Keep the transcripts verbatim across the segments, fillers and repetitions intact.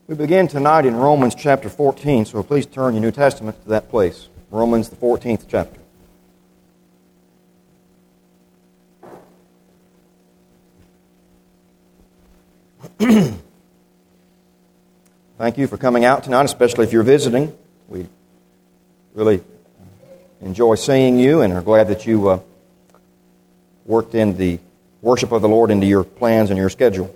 We begin tonight in Romans chapter fourteen, so please turn your New Testament to that place. Romans, the fourteenth chapter. Thank you for coming out tonight, especially if you're visiting. We really enjoy seeing you and are glad that you uh, worked in the worship of the Lord into your plans and your schedule.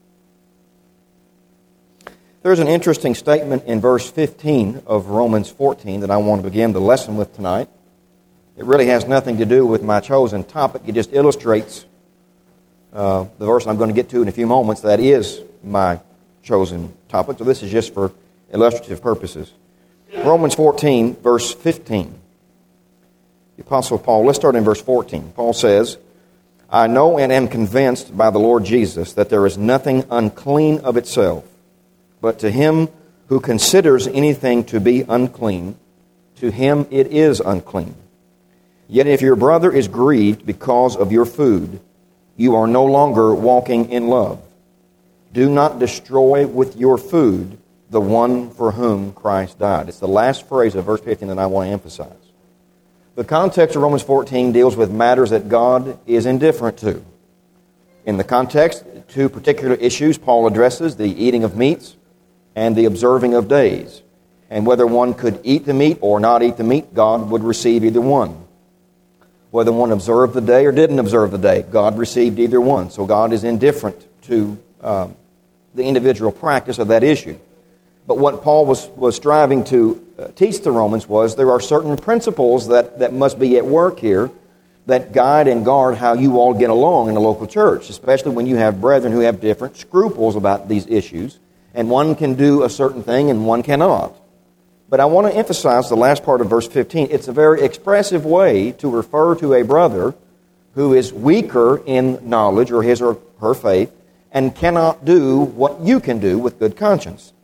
There's an interesting statement in verse fifteen of Romans fourteen that I want to begin the lesson with tonight. It really has nothing to do with my chosen topic. It just illustrates uh, the verse I'm going to get to in a few moments. That is my chosen topic. So this is just for illustrative purposes. Romans fourteen, verse fifteen. The Apostle Paul, let's start in verse fourteen. Paul says, I know and am convinced by the Lord Jesus that there is nothing unclean of itself, but to him who considers anything to be unclean, to him it is unclean. Yet if your brother is grieved because of your food, you are no longer walking in love. Do not destroy with your food the one for whom Christ died. It's the last phrase of verse fifteen that I want to emphasize. The context of Romans fourteen deals with matters that God is indifferent to. In the context, two particular issues Paul addresses, the eating of meats and the observing of days. And whether one could eat the meat or not eat the meat, God would receive either one. Whether one observed the day or didn't observe the day, God received either one. So God is indifferent to uh, the individual practice of that issue. But what Paul was, was striving to uh, teach the Romans was there are certain principles that, that must be at work here that guide and guard how you all get along in the local church, especially when you have brethren who have different scruples about these issues. And one can do a certain thing and one cannot. But I want to emphasize the last part of verse fifteen. It's a very expressive way to refer to a brother who is weaker in knowledge or his or her faith and cannot do what you can do with good conscience.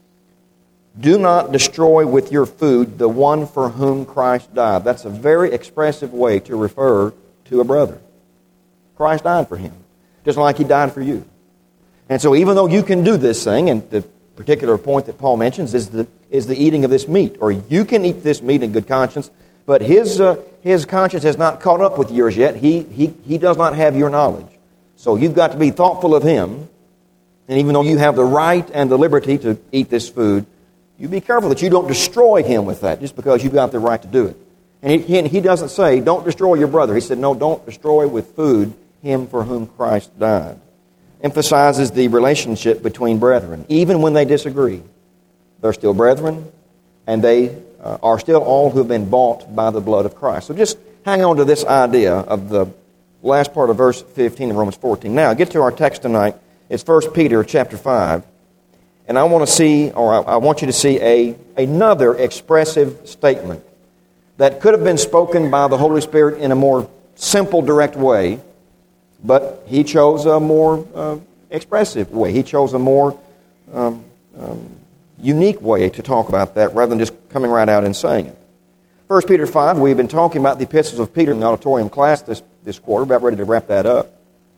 Do not destroy with your food the one for whom Christ died. That's a very expressive way to refer to a brother. Christ died for him, just like he died for you. And so even though you can do this thing, and the particular point that Paul mentions is the, is the eating of this meat, or you can eat this meat in good conscience, but his uh, his conscience has not caught up with yours yet. He, he, he does not have your knowledge. So you've got to be thoughtful of him, and even though you have the right and the liberty to eat this food, you be careful that you don't destroy him with that just because you've got the right to do it. And he, he, he doesn't say, don't destroy your brother. He said, no, don't destroy with food him for whom Christ died. Emphasizes the relationship between brethren. Even when they disagree, they're still brethren, and they uh, are still all who have been bought by the blood of Christ. So just hang on to this idea of the last part of verse fifteen of Romans fourteen. Now, get to our text tonight. It's First Peter chapter five. And I want to see, or I, I want you to see a another expressive statement that could have been spoken by the Holy Spirit in a more simple, direct way, but he chose a more uh, expressive way. He chose a more um, um, unique way to talk about that rather than just coming right out and saying it. First Peter five, we've been talking about the epistles of Peter in the auditorium class this, this quarter, about ready to wrap that up.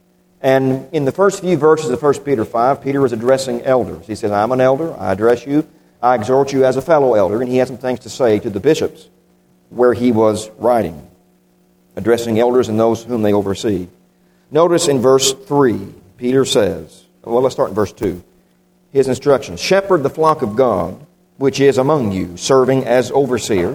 And in the first few verses of First Peter five, Peter is addressing elders. He says, I'm an elder, I address you, I exhort you as a fellow elder, and he had some things to say to the bishops where he was writing, addressing elders and those whom they oversee. Notice in verse three, Peter says, well, let's start in verse two. His instructions, shepherd the flock of God, which is among you, serving as overseers,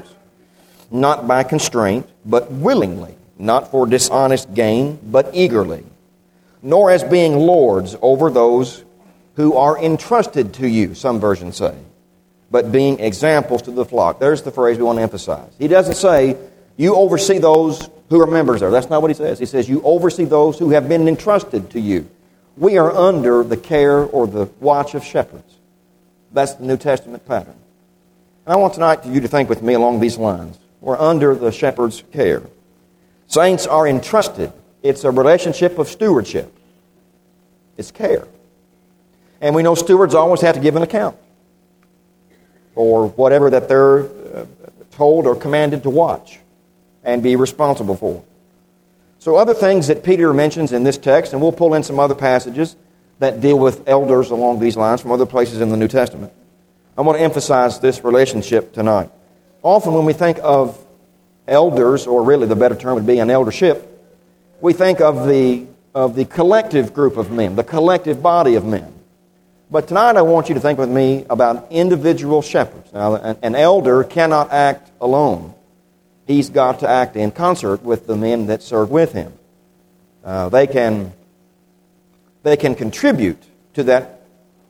not by constraint, but willingly, not for dishonest gain, but eagerly, nor as being lords over those who are entrusted to you, some versions say, but being examples to the flock. There's the phrase we want to emphasize. He doesn't say, you oversee those who are members there. That's not what he says. He says, you oversee those who have been entrusted to you. We are under the care or the watch of shepherds. That's the New Testament pattern. And I want tonight for you to think with me along these lines. We're under the shepherd's care. Saints are entrusted. It's a relationship of stewardship. It's care. And we know stewards always have to give an account for whatever that they're uh, told or commanded to watch and be responsible for. So other things that Peter mentions in this text, and we'll pull in some other passages, that deal with elders along these lines from other places in the New Testament. I want to emphasize this relationship tonight. Often when we think of elders, or really the better term would be an eldership, we think of the, of the collective group of men, the collective body of men. But tonight I want you to think with me about individual shepherds. Now, an, an elder cannot act alone. He's got to act in concert with the men that serve with him. Uh, they can they can contribute to that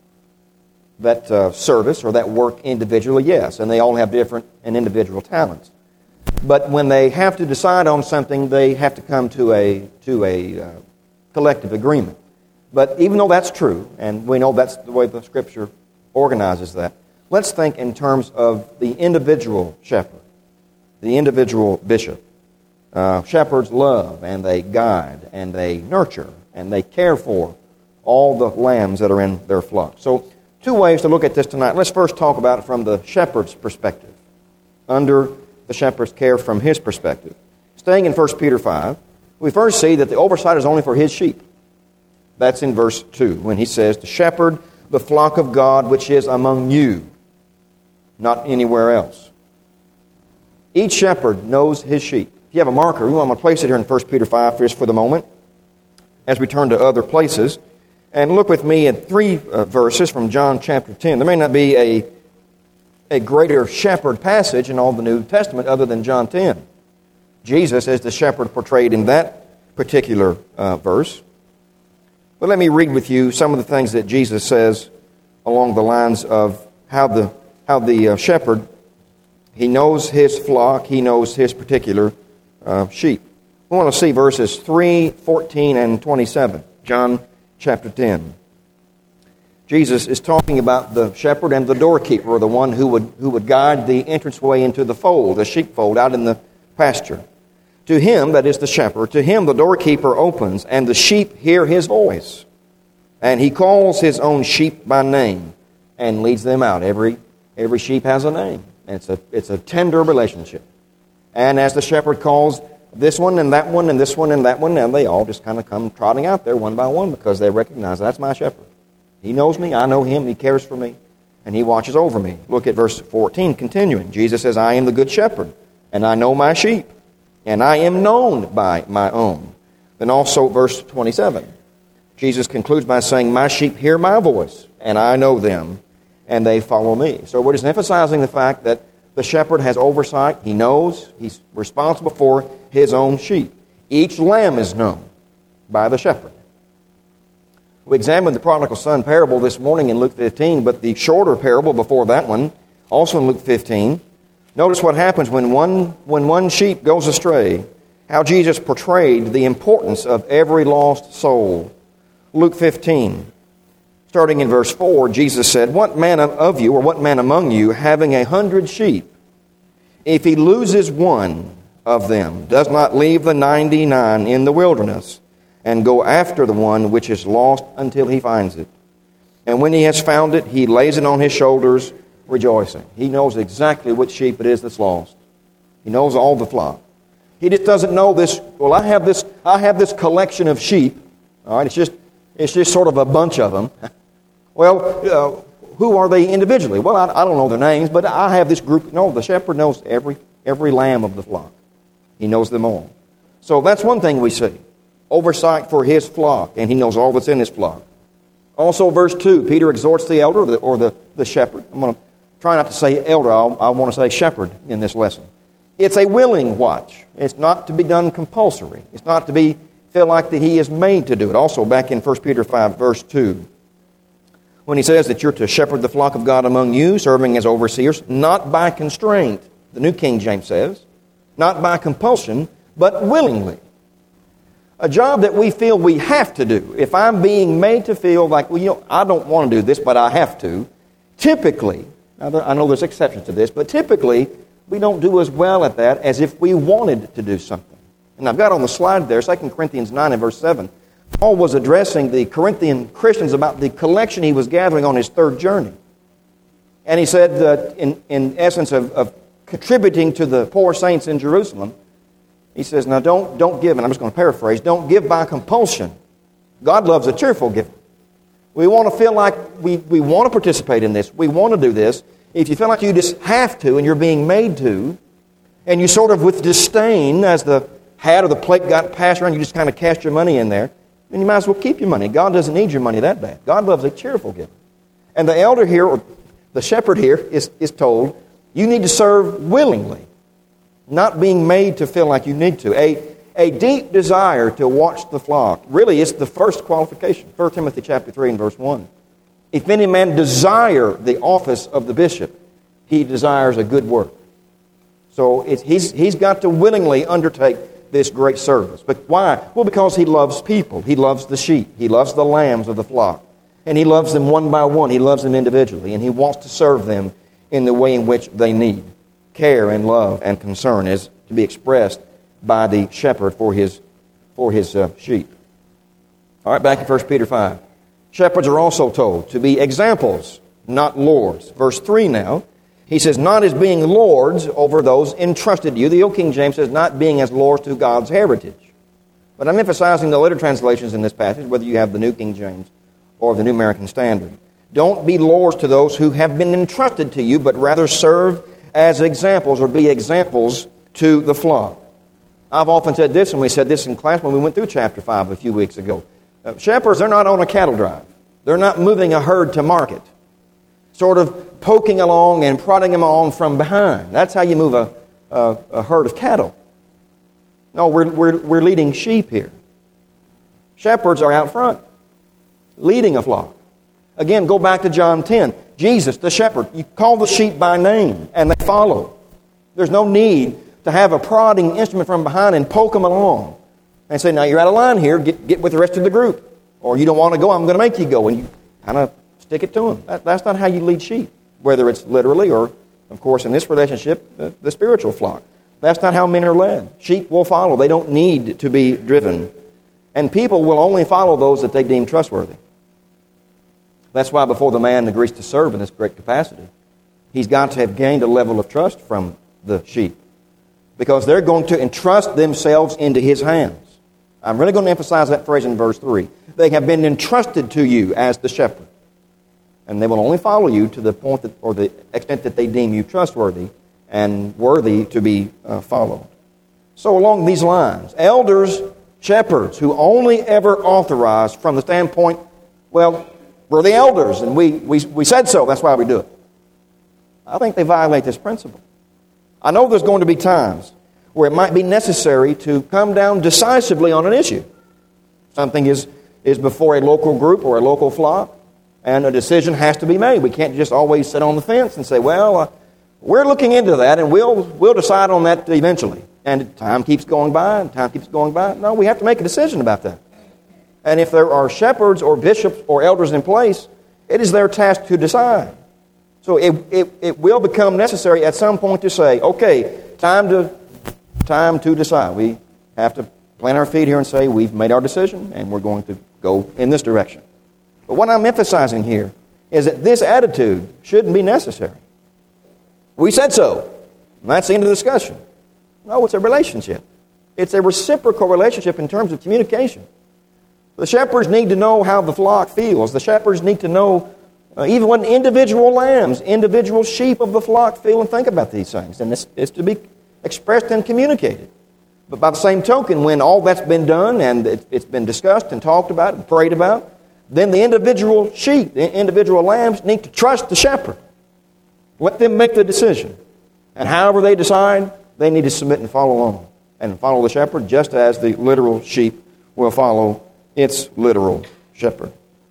that uh, service or that work individually, yes, and they all have different and individual talents. But when they have to decide on something, they have to come to a to a uh, collective agreement. But even though that's true, and we know that's the way the Scripture organizes that, let's think in terms of the individual shepherd, the individual bishop. Uh, shepherds love, and they guide, and they nurture, and they care for all the lambs that are in their flock. So, two ways to look at this tonight. Let's first talk about it from the shepherd's perspective, under the shepherd's care from his perspective. Staying in First Peter five, we first see that the oversight is only for his sheep. That's in verse two, when he says, to shepherd the flock of God which is among you, not anywhere else. Each shepherd knows his sheep. If you have a marker, I'm going to place it here in First Peter five just for the moment, as we turn to other places. And look with me at three uh, verses from John chapter ten. There may not be a, a greater shepherd passage in all the New Testament other than John ten. Jesus is the shepherd portrayed in that particular uh, verse. But let me read with you some of the things that Jesus says along the lines of how the how the uh, shepherd, he knows his flock, he knows his particular uh, sheep. We want to see verses three, fourteen, and twenty-seven. John chapter ten. Jesus is talking about the shepherd and the doorkeeper, or the one who would who would guide the entranceway into the fold, the sheepfold out in the pasture. To him, that is the shepherd, to him the doorkeeper opens, and the sheep hear his voice. And he calls his own sheep by name and leads them out. Every every sheep has a name. It's a it's a tender relationship. And as the shepherd calls this one and that one and this one and that one, and they all just kind of come trotting out there one by one because they recognize that's my shepherd. He knows me, I know him, he cares for me, and he watches over me. Look at verse fourteen, continuing. Jesus says, I am the good shepherd, and I know my sheep, and I am known by my own. Then also verse twenty-seven. Jesus concludes by saying, my sheep hear my voice, and I know them, and they follow me. So we're just emphasizing the fact that the shepherd has oversight. He knows. He's responsible for his own sheep. Each lamb is known by the shepherd. We examined the prodigal son parable this morning in Luke fifteen, but the shorter parable before that one, also in Luke fifteen. Notice what happens when one, when one sheep goes astray, how Jesus portrayed the importance of every lost soul. Luke fifteen, starting in verse four, Jesus said, what man of you, or what man among you, having a hundred sheep, if he loses one of them, does not leave the ninety-nine in the wilderness, and go after the one which is lost until he finds it? And when he has found it, he lays it on his shoulders, rejoicing. He knows exactly which sheep it is that's lost. He knows all the flock. He just doesn't know this, well, I have this I have this collection of sheep. All right, it's just it's just sort of a bunch of them. Well, uh, who are they individually? Well, I, I don't know their names, but I have this group. No, the shepherd knows every every lamb of the flock. He knows them all. So that's one thing we see. Oversight for his flock, and he knows all that's in his flock. Also, verse two, Peter exhorts the elder, or the, or the, the shepherd. I'm going to try not to say elder. I'll, I want to say shepherd in this lesson. It's a willing watch. It's not to be done compulsory. It's not to be feel like that he is made to do it. Also, back in First Peter five, verse two, when he says that you're to shepherd the flock of God among you, serving as overseers, not by constraint, the New King James says, not by compulsion, but willingly. A job that we feel we have to do. If I'm being made to feel like, well, you know, I don't want to do this, but I have to, typically, now I know there's exceptions to this, but typically we don't do as well at that as if we wanted to do something. And I've got on the slide there, Second Corinthians nine and verse seven, Paul was addressing the Corinthian Christians about the collection he was gathering on his third journey. And he said that in, in essence of, of contributing to the poor saints in Jerusalem, he says, now don't, don't give, and I'm just going to paraphrase, don't give by compulsion. God loves a cheerful giver. We want to feel like we, we want to participate in this. We want to do this. If you feel like you just have to and you're being made to, and you sort of with disdain, as the hat or the plate got passed around, you just kind of cast your money in there, then you might as well keep your money. God doesn't need your money that bad. God loves a cheerful giver. And the elder here, or the shepherd here, is, is told, you need to serve willingly, not being made to feel like you need to. A, a deep desire to watch the flock really is the first qualification. First Timothy chapter three and verse one. If any man desire the office of the bishop, he desires a good work. So it's, he's, he's got to willingly undertake this great service. But why? Well, because he loves people. He loves the sheep. He loves the lambs of the flock. And he loves them one by one. He loves them individually. And he wants to serve them in the way in which they need. Care and love and concern is to be expressed by the shepherd for his, for his uh, sheep. All right, back in First Peter five. Shepherds are also told to be examples, not lords. Verse three now. He says, not as being lords over those entrusted to you. The Old King James says, not being as lords to God's heritage. But I'm emphasizing the later translations in this passage, whether you have the New King James or the New American Standard. Don't be lords to those who have been entrusted to you, but rather serve as examples or be examples to the flock. I've often said this, and we said this in class when we went through chapter five a few weeks ago. Uh, shepherds, they're not on a cattle drive. They're not moving a herd to market, sort of poking along and prodding them on from behind. That's how you move a, a, a herd of cattle. No, we're, we're, we're leading sheep here. Shepherds are out front, leading a flock. Again, go back to John ten. Jesus, the shepherd, you call the sheep by name, and they follow. There's no need to have a prodding instrument from behind and poke them along and say, now you're out of line here, get, get with the rest of the group. Or you don't want to go, I'm going to make you go. And you kind of stick it to them. That, that's not how you lead sheep, whether it's literally or, of course, in this relationship, the, the spiritual flock. That's not how men are led. Sheep will follow. They don't need to be driven. And people will only follow those that they deem trustworthy. That's why before the man agrees to serve in this great capacity, he's got to have gained a level of trust from the sheep. Because they're going to entrust themselves into his hands. I'm really going to emphasize that phrase in verse three. They have been entrusted to you as the shepherd. And they will only follow you to the point that, or the extent that they deem you trustworthy and worthy to be uh, followed. So along these lines, elders, shepherds, who only ever authorize from the standpoint, well, we're the elders, and we, we, we said so, that's why we do it. I think they violate this principle. I know there's going to be times where it might be necessary to come down decisively on an issue. Something is, is before a local group or a local flock, and a decision has to be made. We can't just always sit on the fence and say, well, uh, we're looking into that, and we'll, we'll decide on that eventually. And time keeps going by, and time keeps going by. No, we have to make a decision about that. And if there are shepherds or bishops or elders in place, it is their task to decide. So it, it, it will become necessary at some point to say, okay, time to, time to decide. We have to plant our feet here and say, we've made our decision, and we're going to go in this direction. But what I'm emphasizing here is that this attitude shouldn't be necessary. We said so. And that's the end of the discussion. No, it's a relationship. It's a reciprocal relationship in terms of communication. The shepherds need to know how the flock feels. The shepherds need to know uh, even what individual lambs, individual sheep of the flock feel and think about these things. And it's, it's to be expressed and communicated. But by the same token, when all that's been done and it, it's been discussed and talked about and prayed about, then the individual sheep, the individual lambs need to trust the shepherd. Let them make the decision. And however they decide, they need to submit and follow along. And follow the shepherd just as the literal sheep will follow its literal shepherd.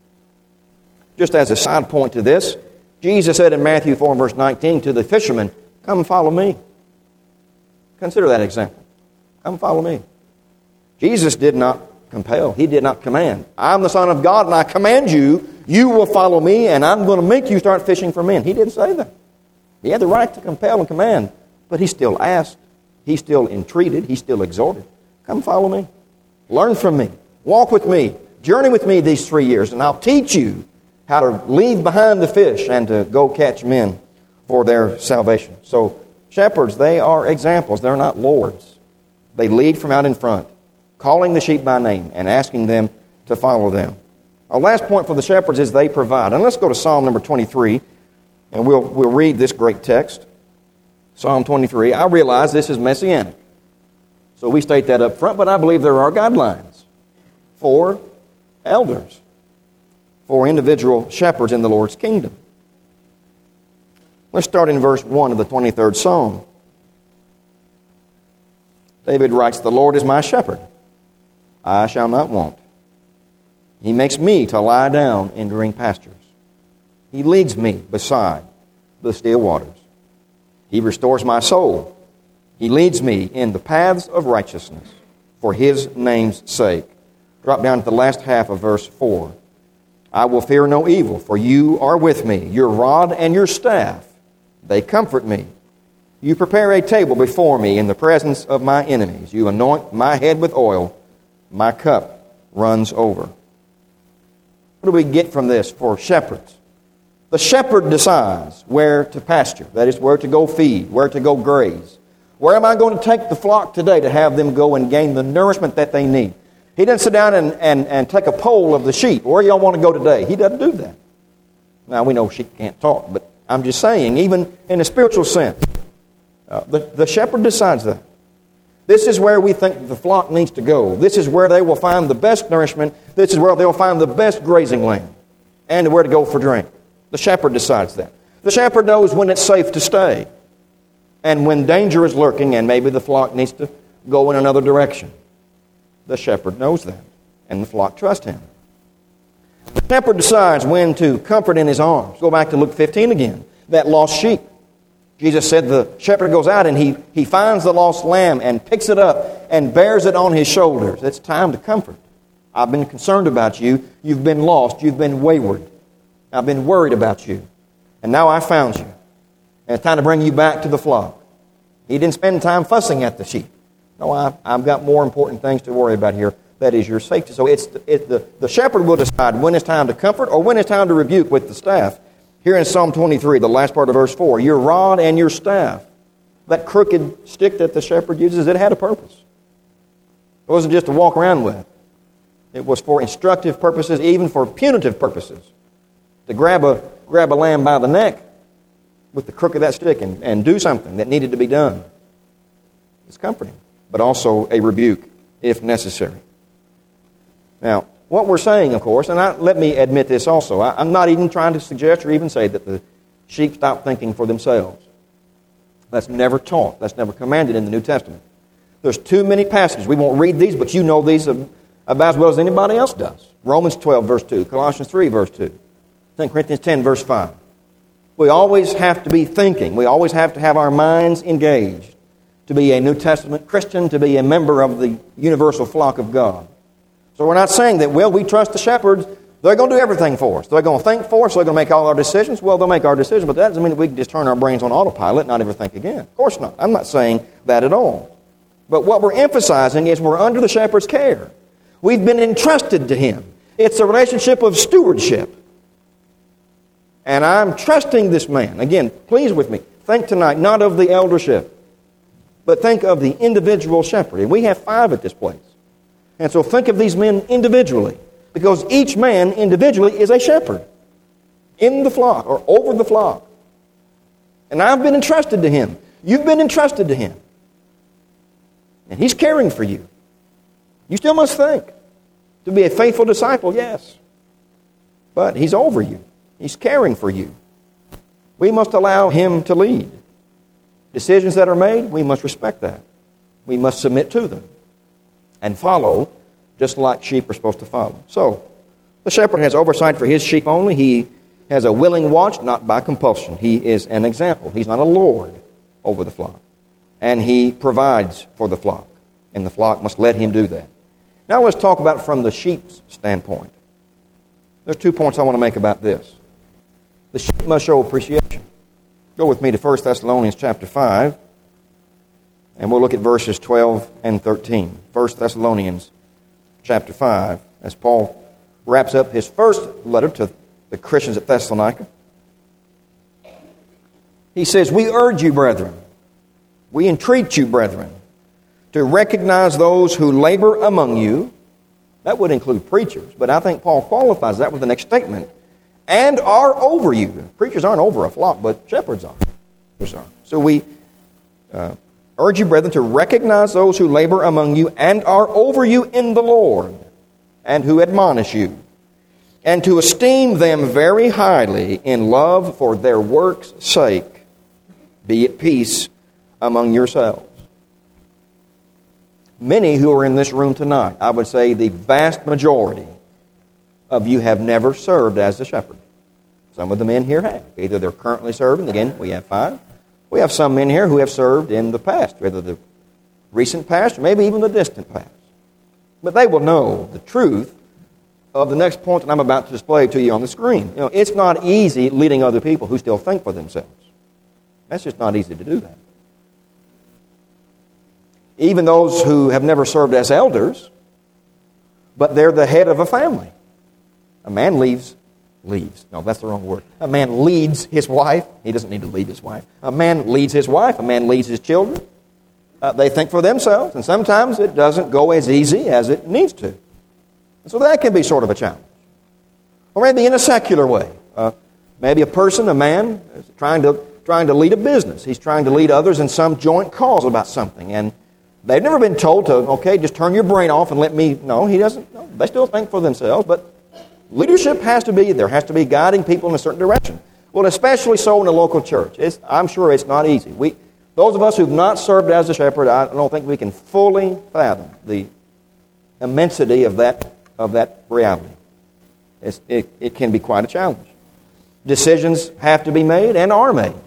Just as a side point to this, Jesus said in Matthew four, verse nineteen, to the fishermen, come follow me. Consider that example. Come follow me. Jesus did not compel. He did not command. I'm the Son of God, and I command you, you will follow me, and I'm going to make you start fishing for men. He didn't say that. He had the right to compel and command, but he still asked. He still entreated. He still exhorted. Come follow me. Learn from me. Walk with me. Journey with me these three years, and I'll teach you how to leave behind the fish and to go catch men for their salvation. So shepherds, they are examples. They're not lords. They lead from out in front, calling the sheep by name and asking them to follow them. Our last point for the shepherds is they provide. And let's go to Psalm number twenty-three, and we'll, we'll read this great text. Psalm twenty-three. I realize this is messianic, so we state that up front, but I believe there are guidelines for elders, for individual shepherds in the Lord's kingdom. Let's start in verse one of the twenty-third Psalm. David writes, "The Lord is my shepherd. I shall not want. He makes me to lie down in green pastures. He leads me beside the still waters. He restores my soul. He leads me in the paths of righteousness for His name's sake." Drop down to the last half of verse four. "I will fear no evil, for You are with me. Your rod and Your staff, they comfort me. You prepare a table before me in the presence of my enemies. You anoint my head with oil. My cup runs over." What do we get from this for shepherds? The shepherd decides where to pasture. That is, where to go feed, where to go graze. Where am I going to take the flock today to have them go and gain the nourishment that they need? He doesn't sit down and, and, and take a poll of the sheep. Where y'all want to go today? He doesn't do that. Now, we know sheep can't talk, but I'm just saying, even in a spiritual sense, uh, the, the shepherd decides that. This is where we think the flock needs to go. This is where they will find the best nourishment. This is where they will find the best grazing land and where to go for drink. The shepherd decides that. The shepherd knows when it's safe to stay and when danger is lurking and maybe the flock needs to go in another direction. The shepherd knows that, and the flock trust him. The shepherd decides when to comfort in his arms. Go back to Luke fifteen again, that lost sheep. Jesus said the shepherd goes out and he, he finds the lost lamb and picks it up and bears it on his shoulders. It's time to comfort. I've been concerned about you. You've been lost. You've been wayward. I've been worried about you. And now I found you. And it's time to bring you back to the flock. He didn't spend time fussing at the sheep. No, I've, I've got more important things to worry about here. That is your safety. So it's it, the, the shepherd will decide when it's time to comfort or when it's time to rebuke with the staff. Here in Psalm twenty-three, the last part of verse four, your rod and your staff, that crooked stick that the shepherd uses, it had a purpose. It wasn't just to walk around with. It was for instructive purposes, even for punitive purposes. To grab a, grab a lamb by the neck with the crook of that stick and, and do something that needed to be done. It's comforting, but also a rebuke if necessary. Now, what we're saying, of course, and I, let me admit this also, I, I'm not even trying to suggest or even say that the sheep stop thinking for themselves. That's never taught. That's never commanded in the New Testament. There's too many passages. We won't read these, but you know these about as well as anybody else does. Romans twelve, verse two. Colossians three, verse two. Second Corinthians ten, verse five. We always have to be thinking. We always have to have our minds engaged to be a New Testament Christian, to be a member of the universal flock of God. So we're not saying that, well, we trust the shepherds. They're going to do everything for us. They're going to think for us. They're going to make all our decisions. Well, they'll make our decisions, but that doesn't mean that we can just turn our brains on autopilot and not ever think again. Of course not. I'm not saying that at all. But what we're emphasizing is we're under the shepherd's care. We've been entrusted to him. It's a relationship of stewardship. And I'm trusting this man. Again, please with me. Think tonight not of the eldership, but think of the individual shepherd. And we have five at this place. And so think of these men individually, because each man individually is a shepherd in the flock or over the flock. And I've been entrusted to him. You've been entrusted to him. And he's caring for you. You still must think. To be a faithful disciple, yes. But he's over you. He's caring for you. We must allow him to lead. Decisions that are made, we must respect that. We must submit to them and follow just like sheep are supposed to follow. So, the shepherd has oversight for his sheep only. He has a willing watch, not by compulsion. He is an example. He's not a lord over the flock. And he provides for the flock. And the flock must let him do that. Now let's talk about it from the sheep's standpoint. There's two points I want to make about this. The sheep must show appreciation. Go with me to First Thessalonians chapter five. And we'll look at verses twelve and thirteen. First Thessalonians chapter five, as Paul wraps up his first letter to the Christians at Thessalonica. He says, "We urge you, brethren, we entreat you, brethren, to recognize those who labor among you, That would include preachers, but I think Paul qualifies that with the next statement. And are over you. Preachers aren't over a flock, but shepherds are. So we uh, urge you, brethren, to recognize those who labor among you and are over you in the Lord, and who admonish you, and to esteem them very highly in love for their work's sake. Be at peace among yourselves. Many who are in this room tonight, I would say the vast majority of you have never served as a shepherd. Some of the men here have. Either they're currently serving, again, we have five. We have some men here who have served in the past, whether the recent past or maybe even the distant past. But they will know the truth of the next point that I'm about to display to you on the screen. You know, it's not easy leading other people who still think for themselves. That's just not easy to do that. Even those who have never served as elders, but they're the head of a family. A man leaves, leaves. No, that's the wrong word. A man leads his wife. He doesn't need to lead his wife. A man leads his wife. A man leads his children. Uh, they think for themselves, and sometimes it doesn't go as easy as it needs to. And so that can be sort of a challenge. Or maybe in a secular way. Uh, maybe a person, a man, is trying to, trying to lead a business. He's trying to lead others in some joint cause about something, and they've never been told to, okay, just turn your brain off and let me... No, he doesn't. No, they still think for themselves, but leadership has to be, there has to be guiding people in a certain direction. Well, especially so in a local church. It's, I'm sure it's not easy. We, those of us who've not served as a shepherd, I don't think we can fully fathom the immensity of that, of that reality. It's, it, it can be quite a challenge. Decisions have to be made and are made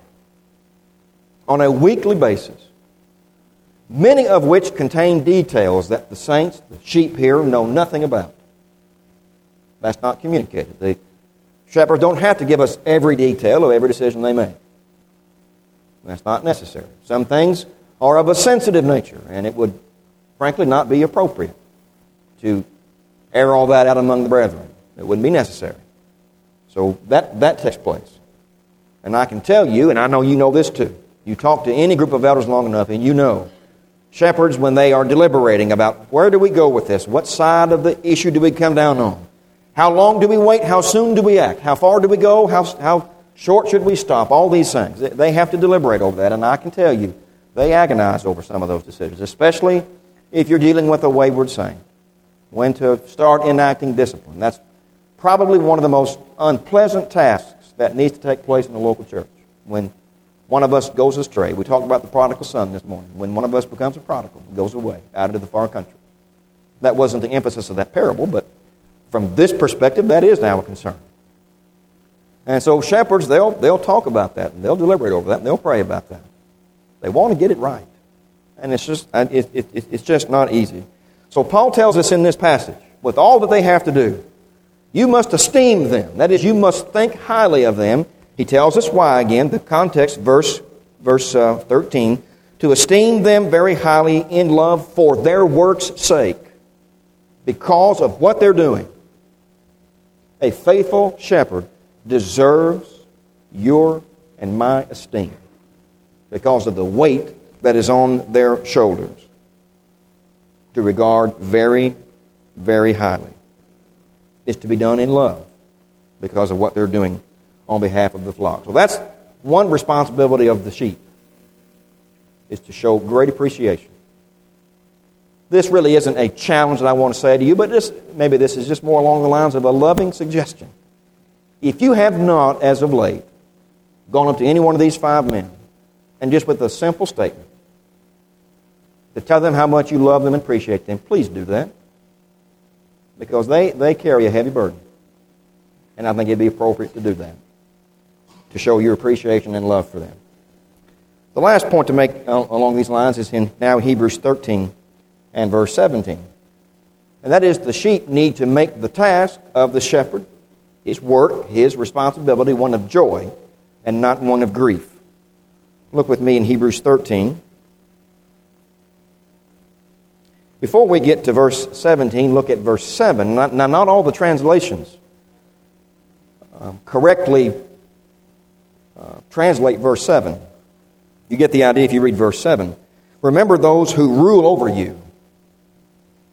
on a weekly basis, many of which contain details that the saints, the sheep here, know nothing about. That's not communicated. The shepherds don't have to give us every detail of every decision they make. That's not necessary. Some things are of a sensitive nature, and it would, frankly, not be appropriate to air all that out among the brethren. It wouldn't be necessary. So that, that takes place. And I can tell you, and I know you know this too, you talk to any group of elders long enough, and you know shepherds, when they are deliberating about where do we go with this, what side of the issue do we come down on, how long do we wait, how soon do we act, how far do we go, how, how short should we stop, all these things. They have to deliberate over that, and I can tell you, they agonize over some of those decisions, especially if you're dealing with a wayward saint. When to start enacting discipline. That's probably one of the most unpleasant tasks that needs to take place in the local church. When one of us goes astray. We talked about the prodigal son this morning. When one of us becomes a prodigal, goes away, out into the far country. That wasn't the emphasis of that parable, but from this perspective, that is now a concern. And so shepherds, they'll, they'll talk about that, and they'll deliberate over that, and they'll pray about that. They want to get it right. And it's just, it, it, it's just not easy. So Paul tells us in this passage, with all that they have to do, you must esteem them. That is, you must think highly of them. He tells us why again. The context, verse, verse uh, thirteen, to esteem them very highly in love for their work's sake, because of what they're doing. A faithful shepherd deserves your and my esteem because of the weight that is on their shoulders to regard very, very highly. It's to be done in love because of what they're doing on behalf of the flock. So that's one responsibility of the sheep, is to show great appreciation. This really isn't a challenge that I want to say to you, but this, maybe this is just more along the lines of a loving suggestion. If you have not, as of late, gone up to any one of these five men, and just with a simple statement, to tell them how much you love them and appreciate them, please do that. Because they, they carry a heavy burden. And I think it'd be appropriate to do that, to show your appreciation and love for them. The last point to make along these lines is in now Hebrews thirteen and verse seventeen. And that is, the sheep need to make the task of the shepherd, his work, his responsibility, one of joy and not one of grief. Look with me in Hebrews thirteen. Before we get to verse seventeen, look at verse seven. Now, not all the translations uh, correctly uh, translate verse seven. You get the idea if you read verse seven. Remember those who rule over you,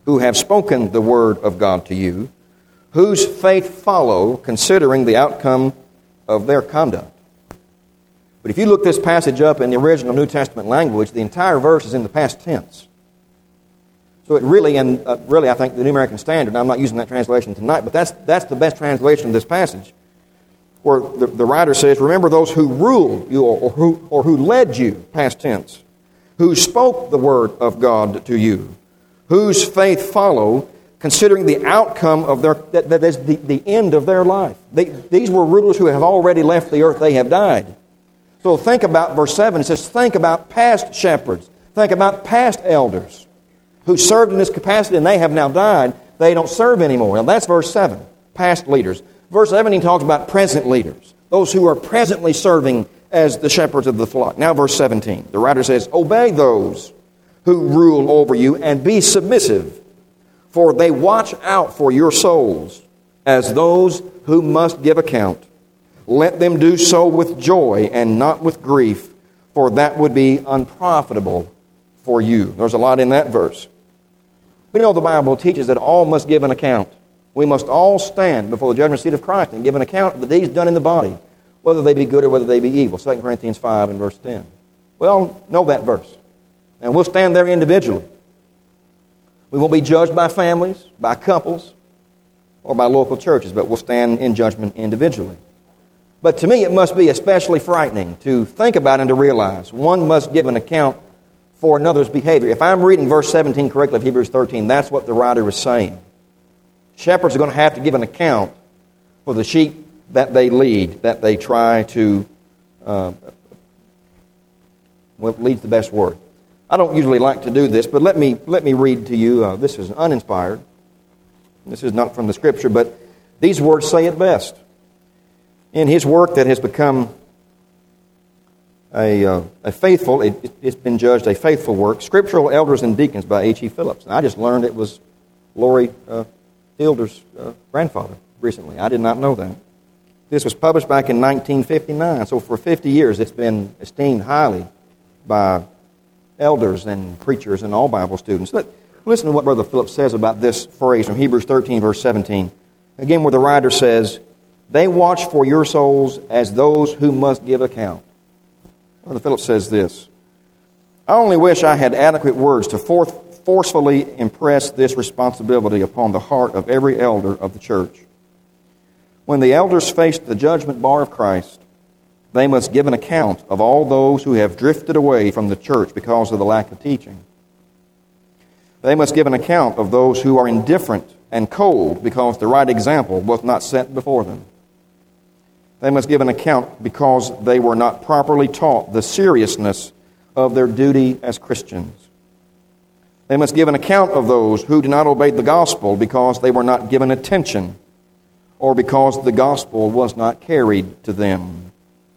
who have spoken the word of God to you, whose faith follow, considering the outcome of their conduct. But if you look this passage up in the original New Testament language, the entire verse is in the past tense. So it really, and uh, really I think the New American Standard, and I'm not using that translation tonight, but that's that's the best translation of this passage, where the, the writer says, remember those who ruled you, or, or, who, or who led you, past tense, who spoke the word of God to you, whose faith follow, considering the outcome of their, that, that is the, the end of their life. They, these were rulers who have already left the earth, they have died. So think about verse seven. It says, think about past shepherds. Think about past elders who served in this capacity and they have now died. They don't serve anymore. Now that's verse seven, past leaders. Verse seventeen talks about present leaders, those who are presently serving as the shepherds of the flock. Now verse seventeen, the writer says, obey those who rule over you and be submissive, for they watch out for your souls as those who must give account. Let them do so with joy and not with grief, for that would be unprofitable for you. There's a lot in that verse. We know the Bible teaches that all must give an account. We must all stand before the judgment seat of Christ and give an account of the deeds done in the body, whether they be good or whether they be evil. Second Corinthians five and verse ten. We all know that verse. And we'll stand there individually. We won't be judged by families, by couples, or by local churches, but we'll stand in judgment individually. But to me, it must be especially frightening to think about and to realize one must give an account for another's behavior. If I'm reading verse seventeen correctly of Hebrews thirteen, that's what the writer is saying. Shepherds are going to have to give an account for the sheep that they lead, that they try to, uh, well, lead's the best word. I don't usually like to do this, but let me let me read to you. Uh, this is uninspired. This is not from the Scripture, but these words say it best. In his work that has become a, uh, a faithful, it, it's been judged a faithful work, Scriptural Elders and Deacons by H E Phillips. And I just learned it was Lori uh, Fielder's uh, grandfather recently. I did not know that. This was published back in nineteen fifty-nine, so for fifty years it's been esteemed highly by elders and preachers and all Bible students. Let, listen to what Brother Phillips says about this phrase from Hebrews thirteen, verse seventeen. Again, where the writer says, they watch for your souls as those who must give account. Brother Phillips says this, I only wish I had adequate words to for- forcefully impress this responsibility upon the heart of every elder of the church. When the elders face the judgment bar of Christ, they must give an account of all those who have drifted away from the church because of the lack of teaching. They must give an account of those who are indifferent and cold because the right example was not set before them. They must give an account because they were not properly taught the seriousness of their duty as Christians. They must give an account of those who do not obey the gospel because they were not given attention or because the gospel was not carried to them.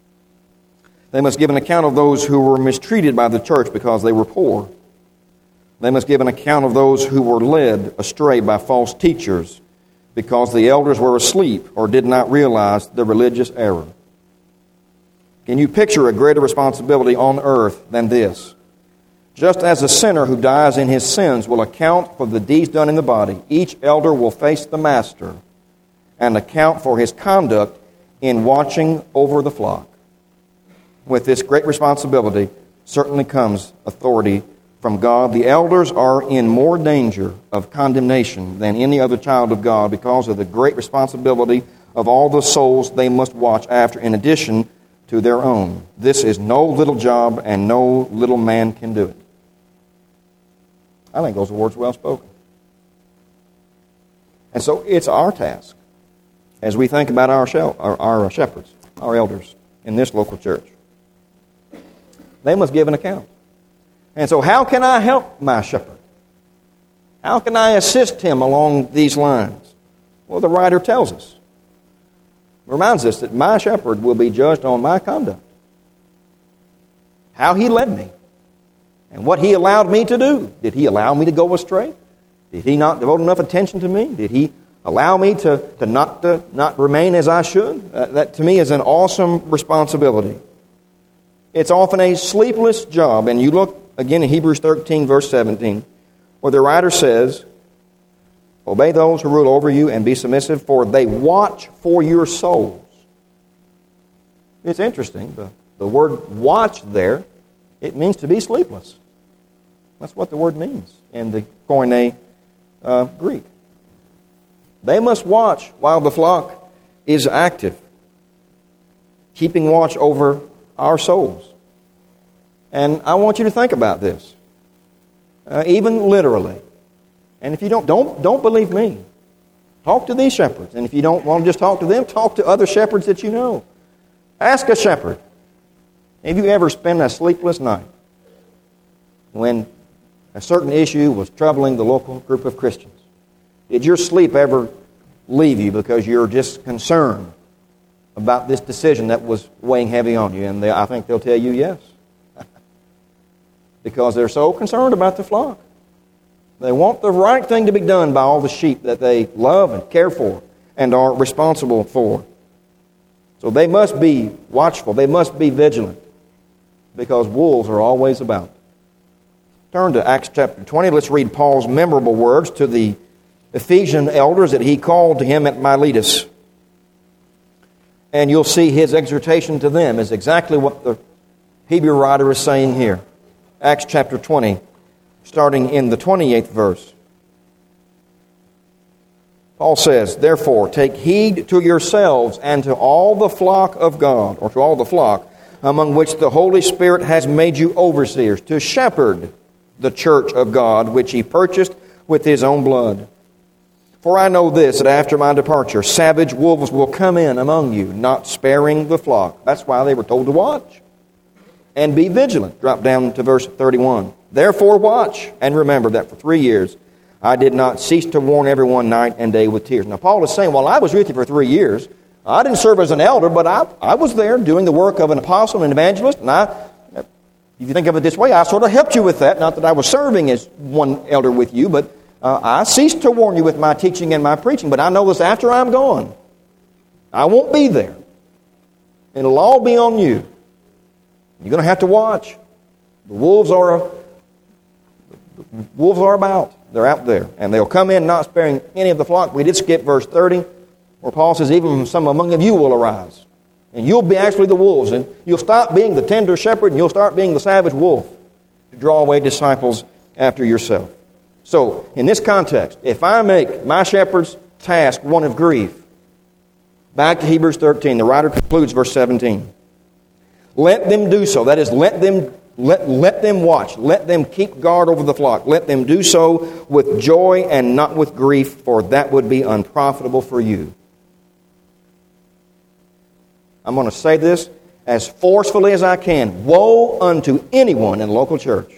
They must give an account of those who were mistreated by the church because they were poor. They must give an account of those who were led astray by false teachers because the elders were asleep or did not realize the religious error. Can you picture a greater responsibility on earth than this? Just as a sinner who dies in his sins will account for the deeds done in the body, each elder will face the master and account for his conduct in watching over the flock. With this great responsibility certainly comes authority from God. The elders are in more danger of condemnation than any other child of God because of the great responsibility of all the souls they must watch after in addition to their own. This is no little job and no little man can do it. I think those are words well spoken. And so it's our task as we think about our, shel- our, our shepherds, our elders in this local church. They must give an account. And so how can I help my shepherd? How can I assist him along these lines? Well, the writer tells us, reminds us that my shepherd will be judged on my conduct. How he led me and what he allowed me to do. Did he allow me to go astray? Did he not devote enough attention to me? Did he allow me to, to, not, to not remain as I should? Uh, that to me is an awesome responsibility. It's often a sleepless job. And you look again in Hebrews thirteen, verse seventeen, where the writer says, Obey those who rule over you and be submissive, for they watch for your souls. It's interesting. The, the word watch there, it means to be sleepless. That's what the word means in the Koine uh, Greek. They must watch while the flock is active, keeping watch over our souls. And I want you to think about this, uh, even literally. And if you don't, don't, don't believe me, talk to these shepherds. And if you don't want to just talk to them, talk to other shepherds that you know. Ask a shepherd, have you ever spent a sleepless night when a certain issue was troubling the local group of Christians? Did your sleep ever leave you because you're just concerned about this decision that was weighing heavy on you? And they, I think they'll tell you yes. Because they're so concerned about the flock. They want the right thing to be done by all the sheep that they love and care for and are responsible for. So they must be watchful. They must be vigilant because wolves are always about. Turn to Acts chapter twenty. Let's read Paul's memorable words to the Ephesian elders that he called to him at Miletus. And you'll see his exhortation to them is exactly what the Hebrew writer is saying here. Acts chapter twenty, starting in the twenty-eighth verse. Paul says, therefore, take heed to yourselves and to all the flock of God, or to all the flock, among which the Holy Spirit has made you overseers, to shepherd the church of God, which he purchased with his own blood. For I know this, that after my departure, savage wolves will come in among you, not sparing the flock. That's why they were told to watch. And be vigilant. Drop down to verse thirty-one. Therefore watch, and remember that for three years I did not cease to warn everyone night and day with tears. Now Paul is saying, well, I was with you for three years. I didn't serve as an elder, but I, I was there doing the work of an apostle and evangelist. And I, if you think of it this way, I sort of helped you with that. Not that I was serving as one elder with you, but uh, I ceased to warn you with my teaching and my preaching. But I know this after I'm gone, I won't be there. It'll all be on you. You're going to have to watch. The wolves are, the wolves are about. They're out there. And they'll come in not sparing any of the flock. We did skip verse thirty, where Paul says, even some among of you will arise. And you'll be actually the wolves. And you'll stop being the tender shepherd, and you'll start being the savage wolf to draw away disciples after yourself. So, in this context, if I make my shepherd's task one of grief, back to Hebrews thirteen, the writer concludes verse seventeen. Let them do so. That is, let them let, let them watch. Let them keep guard over the flock. Let them do so with joy and not with grief, for that would be unprofitable for you. I'm going to say this as forcefully as I can. Woe unto anyone in a local church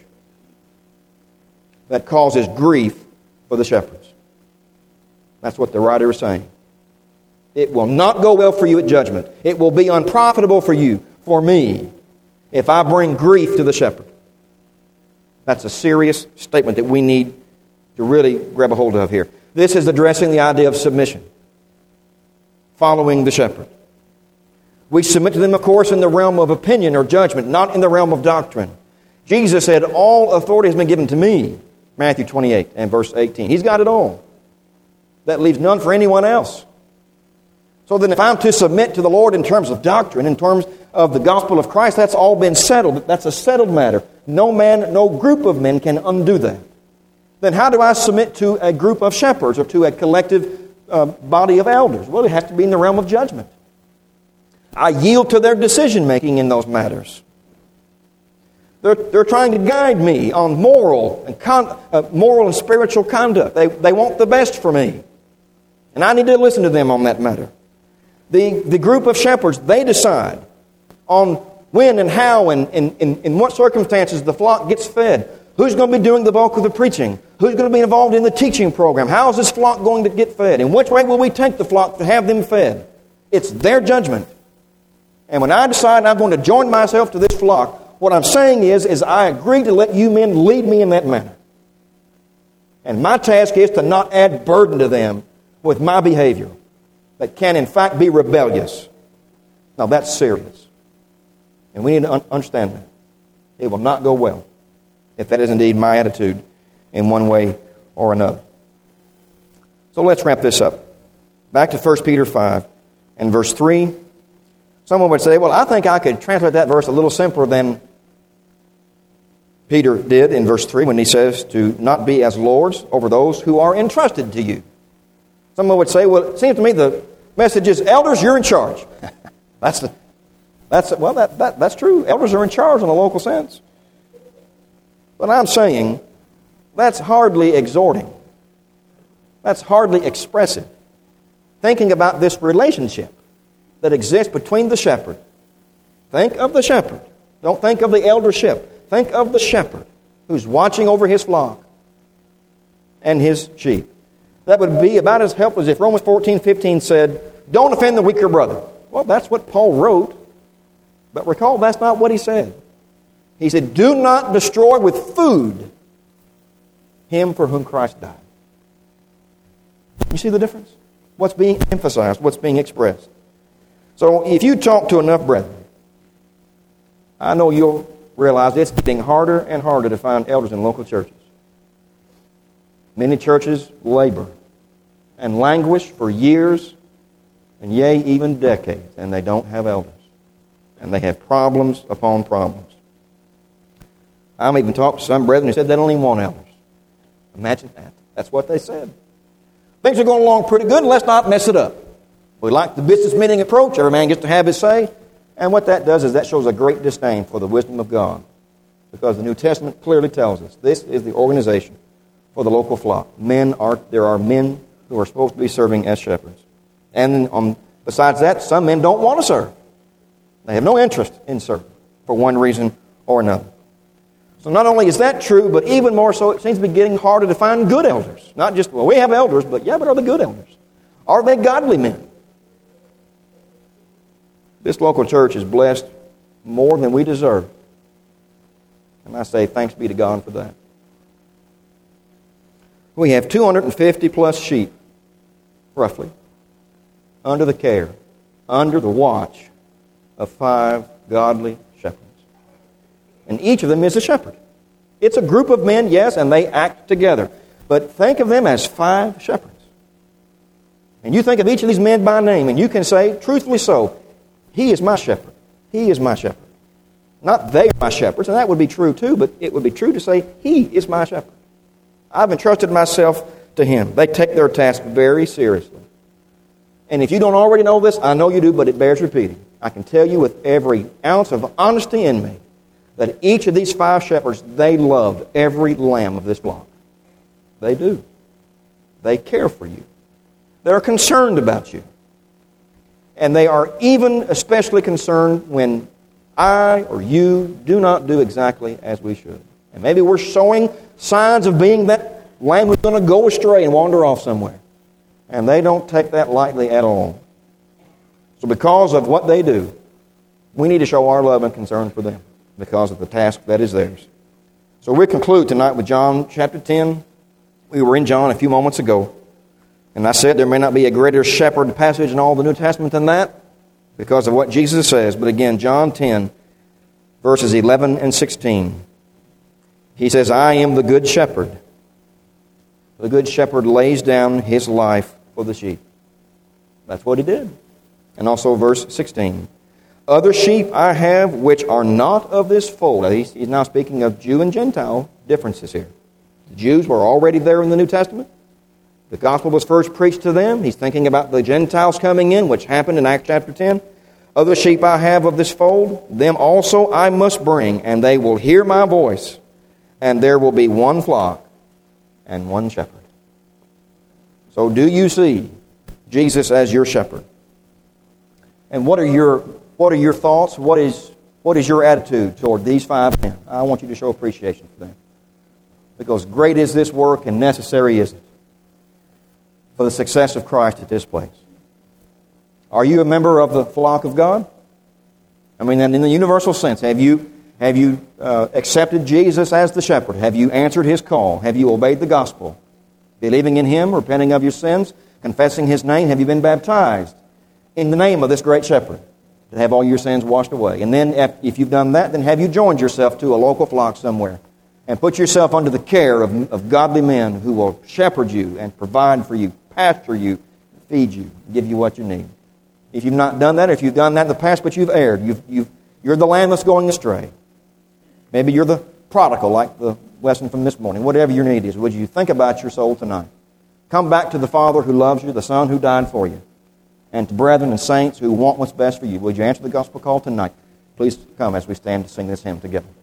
that causes grief for the shepherds. That's what the writer is saying. It will not go well for you at judgment. It will be unprofitable for you, for me, if I bring grief to the shepherd. That's a serious statement that we need to really grab a hold of here. This is addressing the idea of submission, following the shepherd. We submit to them, of course, in the realm of opinion or judgment, not in the realm of doctrine. Jesus said, all authority has been given to me, Matthew twenty-eight and verse eighteen. He's got it all. That leaves none for anyone else. So then if I'm to submit to the Lord in terms of doctrine, in terms of the gospel of Christ, that's all been settled. That's a settled matter. No man, no group of men can undo that. Then how do I submit to a group of shepherds or to a collective uh, body of elders? Well, it has to be in the realm of judgment. I yield to their decision-making in those matters. They're, they're trying to guide me on moral and con, uh, moral and spiritual conduct. They, they want the best for me. And I need to listen to them on that matter. The, the group of shepherds, they decide on when and how and in, in, in what circumstances the flock gets fed. Who's going to be doing the bulk of the preaching? Who's going to be involved in the teaching program? How is this flock going to get fed? In which way will we take the flock to have them fed? It's their judgment. And when I decide I'm going to join myself to this flock, what I'm saying is, is I agree to let you men lead me in that manner. And my task is to not add burden to them with my behavior that can in fact be rebellious. Now that's serious. And we need to un- understand that. It will not go well if that is indeed my attitude in one way or another. So let's wrap this up. Back to First Peter five and verse three. Someone would say, well, I think I could translate that verse a little simpler than Peter did in verse three when he says to not be as lords over those who are entrusted to you. Someone would say, well, it seems to me the message is, elders, you're in charge. that's the, that's well, that, that that's true. Elders are in charge in a local sense. But I'm saying that's hardly exhorting. That's hardly expressive. Thinking about this relationship that exists between the shepherd. Think of the shepherd. Don't think of the eldership. Think of the shepherd who's watching over his flock and his sheep. That would be about as helpful as if Romans fourteen fifteen said, don't offend the weaker brother. Well, that's what Paul wrote. But recall, that's not what he said. He said, do not destroy with food him for whom Christ died. You see the difference? What's being emphasized, what's being expressed. So if you talk to enough brethren, I know you'll realize it's getting harder and harder to find elders in local churches. Many churches labor and languish for years and yea, even decades, and they don't have elders. And they have problems upon problems. I've even talked to some brethren who said they don't even want elders. Imagine that. That's what they said. Things are going along pretty good, let's not mess it up. We like the business meeting approach. Every man gets to have his say. And what that does is that shows a great disdain for the wisdom of God. Because the New Testament clearly tells us this is the organization for the local flock. Men are There are men who are supposed to be serving as shepherds. And um, besides that, some men don't want to serve. They have no interest in serving for one reason or another. So not only is that true, but even more so, it seems to be getting harder to find good elders. Not just, well, we have elders, but yeah, but are they good elders? Are they godly men? This local church is blessed more than we deserve. And I say thanks be to God for that. We have two hundred fifty plus sheep, roughly, under the care, under the watch of five godly shepherds. And each of them is a shepherd. It's a group of men, yes, and they act together. But think of them as five shepherds. And you think of each of these men by name, and you can say, truthfully so, he is my shepherd. He is my shepherd. Not they are my shepherds, and that would be true too, but it would be true to say, he is my shepherd. I've entrusted myself to him. They take their task very seriously. And if you don't already know this, I know you do, but it bears repeating. I can tell you with every ounce of honesty in me that each of these five shepherds, they loved every lamb of this flock. They do. They care for you. They're concerned about you. And they are even especially concerned when I or you do not do exactly as we should. And maybe we're showing signs of being that lamb who's going to go astray and wander off somewhere. And they don't take that lightly at all. So because of what they do, we need to show our love and concern for them because of the task that is theirs. So we conclude tonight with John chapter ten. We were in John a few moments ago. And I said there may not be a greater shepherd passage in all the New Testament than that because of what Jesus says. But again, John ten, verses eleven and sixteen. He says, I am the good shepherd. The good shepherd lays down his life for the sheep. That's what he did. And also verse sixteen. Other sheep I have which are not of this fold. He's now speaking of Jew and Gentile differences here. The Jews were already there in the New Testament. The gospel was first preached to them. He's thinking about the Gentiles coming in, which happened in Acts chapter ten. Other sheep I have of this fold, them also I must bring, and they will hear my voice, and there will be one flock and one shepherd. So do you see Jesus as your shepherd? And what are your what are your thoughts? What is what is your attitude toward these five men? I want you to show appreciation for them. Because great is this work and necessary is it for the success of Christ at this place. Are you a member of the flock of God? I mean, in the universal sense, have you have you uh, accepted Jesus as the shepherd? Have you answered his call? Have you obeyed the gospel? Believing in him, repenting of your sins, confessing his name, have you been baptized in the name of this great shepherd to have all your sins washed away? And then if you've done that, then have you joined yourself to a local flock somewhere and put yourself under the care of, of godly men who will shepherd you and provide for you pasture you, feed you, give you what you need. If you've not done that, if you've done that in the past but you've erred, you've, you've, you're the lamb that's going astray. Maybe you're the prodigal like the lesson from this morning. Whatever your need is, would you think about your soul tonight? Come back to the Father who loves you, the Son who died for you, and to brethren and saints who want what's best for you. Would you answer the gospel call tonight? Please come as we stand to sing this hymn together.